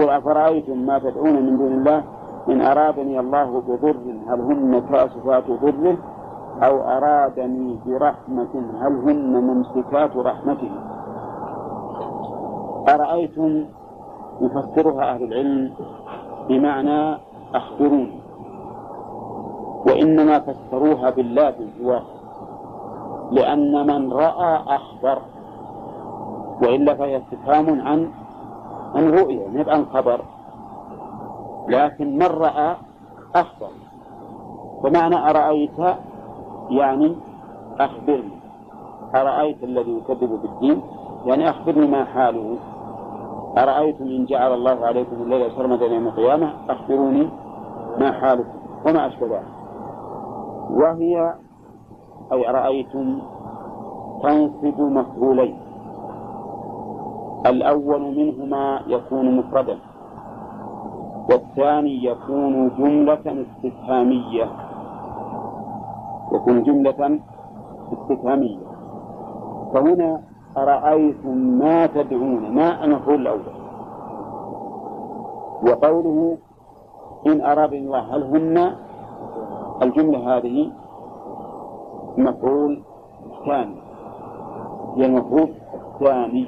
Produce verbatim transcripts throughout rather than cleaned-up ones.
قل أفرأيتم ما تدعون من دون الله إن أرادني الله بضر هل هن كاشفات ضره أو أرادني برحمة هل هن ممسكات رحمته. أرأيتم يفسرها أهل العلم بمعنى أخبروني، وإنما فسروها بالله بالجواب، لأن من رأى أخبر، وإلا فهي استفهام عن عن رؤية نبقى عن خبر، لكن من رأى أخبر. فمعنى أرأيت يعني أخبرني، أرأيت الذي يكذب بالدين يعني أخبرني ما حاله. أرأيتم إن جعل الله عليكم الليل سرمدا يوم القيامة أخبروني ما حاله وما أشبه ذلك. وهي أي أرأيتم تنصب مفعولين، الأول منهما يكون مفردا والثاني يكون جملة استفهامية، يكون جملة استفهامية. فهنا أرأيتم ما تدعون ما المفعول الأول، وقوله إن أراد الله هل هن الجملة هذه مفعول ثاني، هي المفعول الثاني.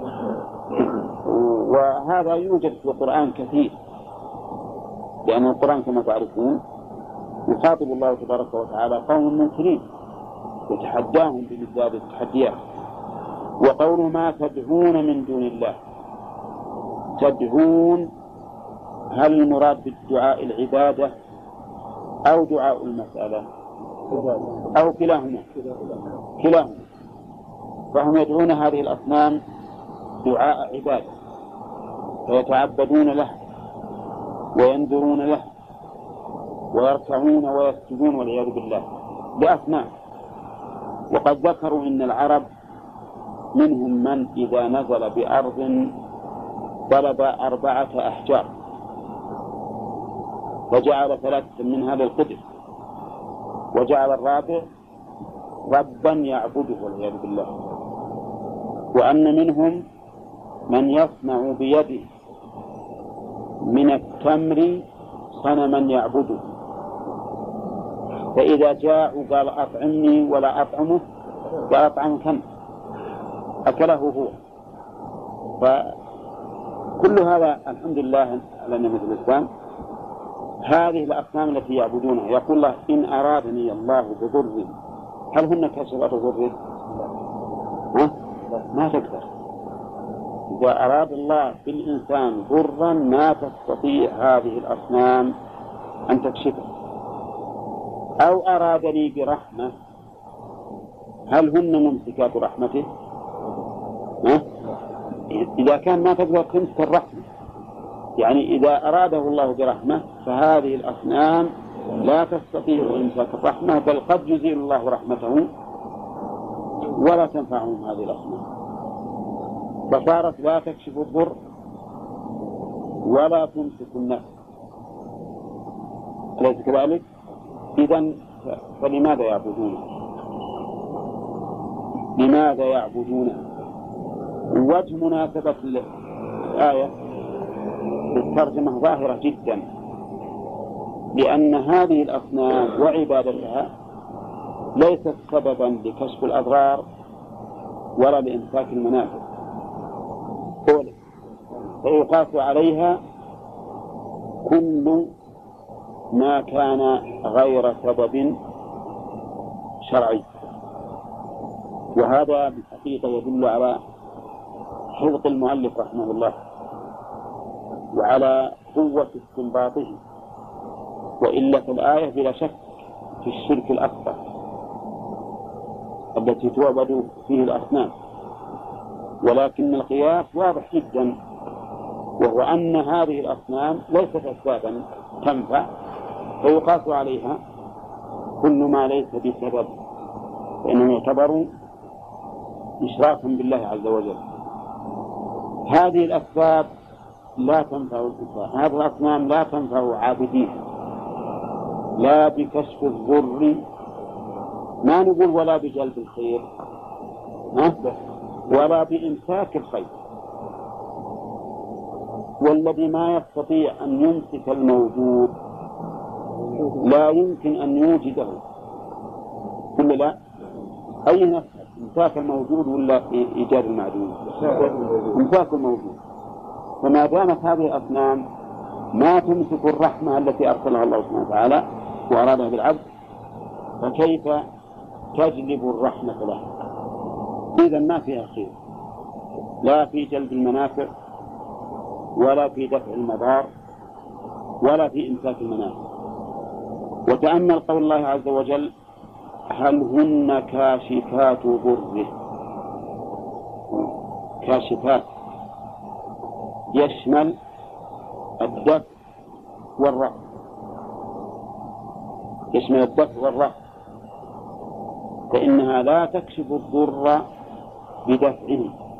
وهذا يوجد في القرآن كثير، لأن القرآن كما تعرفون يخاطب الله تبارك وتعالى قوم منكرين يتحداهم بمثل هذه التحديات. وقول ما تدعون من دون الله، تدعون هل المراد بالدعاء العبادة أو دعاء المسألة أو كلاهما؟ كلاهما. فهم يدعون هذه الأصنام دعاء عبادة، فيتعبدون له وينذرون له ويركعون ويسجدون والعياذ بالله بأصنام. وقد ذكروا إن العرب منهم من إذا نزل بأرض طلب أربعة أحجار وجعل ثلاثة منها للقدس وجعل الرابع ربا يعبده والعياذ بالله. وأن منهم من يصنع بيده من التمر صنما يعبده، فإذا جاء قال أطعمني ولا أطعمه قال أطعمك أنت، أكله هو. فكل هذا الحمد لله على نعمة الإسلام. هذه الأصنام التي يعبدونها يقول الله إن أرادني الله بضر هل هن كاشفات ضره؟ ما تقدر. إذا أراد الله بالإنسان ضرا ما تستطيع هذه الأصنام أن تكشفه. أو أرادني برحمة هل هن ممسكات رحمته؟ ها؟ إذا كان ما تقدر تمسك الرحمة، يعني إذا أراده الله برحمة فهذه الأصنام لا تستطيع إمساك الرحمة، بل قد يزيل الله رحمته ولا تنفعهم هذه الأصنام، فصارت لا تكشف الضر ولا تمسك النفس. أليس كذلك؟ إذن فلماذا يعبدونه؟ لماذا يعبدونه؟ وجه مناسبة الآية الترجمة ظاهرة جدا، لأن هذه الأصنام وعبادتها ليست سببا لكشف الأضرار ولا لإمساك المنافع، فيقاس عليها كل ما كان غير سبب شرعي. وهذا بالحقيقة يدل على حفظ المؤلف رحمه الله وعلى قوة استنباطه، وإلا في الآية بلا شك في الشرك الأكبر التي تعبد فيه الأصنام. ولكن القياس واضح جدا، وهو أن هذه الأصنام ليست أسبابا تنفع، فيقاس عليها كل ما ليس بسبب، فإنهم يعتبروا إشراكا بالله عز وجل. هذه الأسباب لا تنفع الإنسان، هذه الأصنام لا تنفع عابديها، لا بكشف الضر، ما نقول ولا بجلب الخير ولا بإمساك الخير. والذي ما يستطيع أن يمسك الموجود لا يمكن أن يوجده، كل لا أي نفس إمساك الموجود ولا إيجاد المعدوم؟ إمساك الموجود. فما دامت هذه الأصنام ما تمسك الرحمة التي أرسلها الله سبحانه وتعالى وأرادها بالعبد، فكيف تجلب الرحمة له؟ إذا ما فيها خير، لا في جلب المنافع ولا في دفع المضار ولا في إمساك المنافع. وتأمل قول الله عز وجل: هل هن كاشفات ضره. كاشفات يشمل الدفع والرفع، يشمل الدفع والرفع، فإنها لا تكشف الضر بدفعه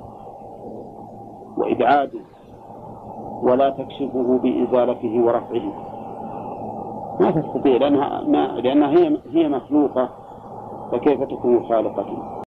وإبعاده، ولا تكشفه بإزالته ورفعه، ما تستطيع، لأنها, ما لأنها هي, هي مخلوقة، فكيف تكون خالقة؟